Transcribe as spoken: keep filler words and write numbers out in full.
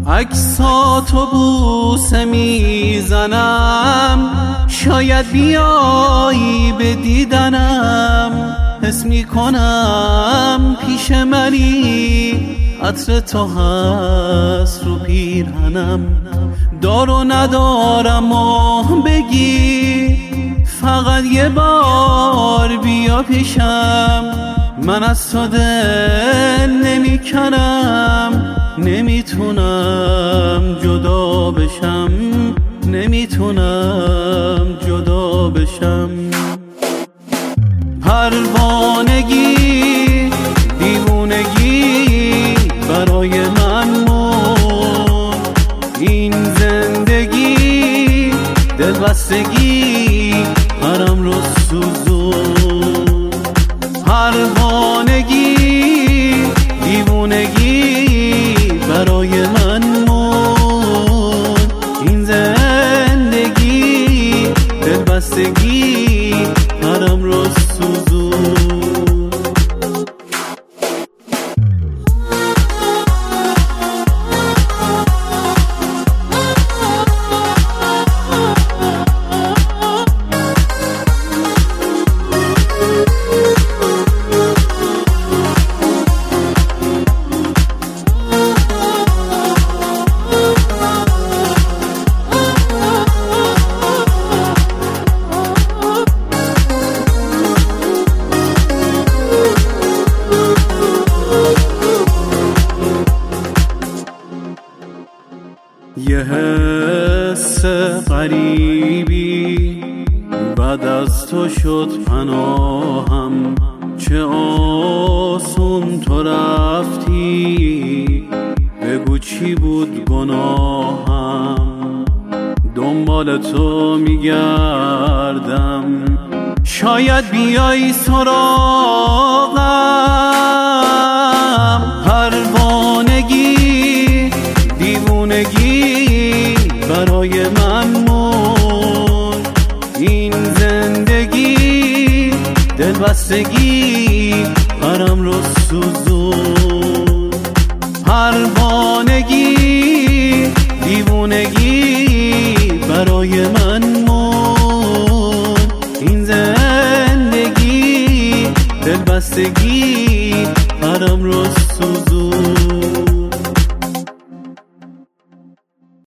عکساتو بوسه میزنم، شاید بیایی به دیدنم. حس میکنم پیش منی، عطر تو هست رو پیرهنم. دارو ندارم و بگی، فقط یه بار بیا پیشم. من از تو دل نمی کنم، نمیتونم جدا بشم، نمیتونم جدا بشم. پروانگی دیوونگی برای من مرد، این زندگی دلبستگی پرم رو سوزون. پروانگی دیوونگی برای من مرد، این زندگی دلبستگی پرم رو سوزون. یه حس غریبی بعد از تو شد پناهم، چه آسون تو رفتی، بگو چی بود گناهم. دنبال تو میگردم، شاید بیایی سراغم. پروانگی دیوونگی برای من مرد، این زندگی دلبستگی پرم رو سوزون. پروانگی دیوونگی برای من مرد، این زندگی دلبستگی پرم رو سوزون.